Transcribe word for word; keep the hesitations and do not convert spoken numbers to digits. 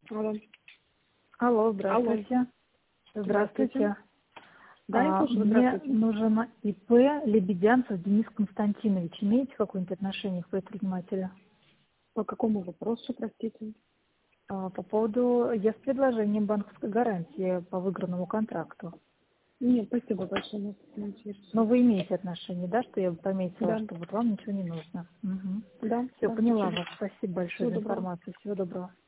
Алло. Алло, Алло. здравствуйте. Здравствуйте. Да, я А, слушаю, мне здравствуйте. нужен ИП Лебедянцев Денис Константинович. Имеете какое-нибудь отношение к предпринимателю? По какому вопросу, простите? А, по поводу, я с предложением банковской гарантии по выигранному контракту. Нет, спасибо большое, нас это не интересует. Но вы имеете отношение, да, что я пометила, Да, что вот вам ничего не нужно? Угу. да, Все, да, поняла спасибо. вас. Спасибо большое Всего за доброго. информацию. Всего доброго.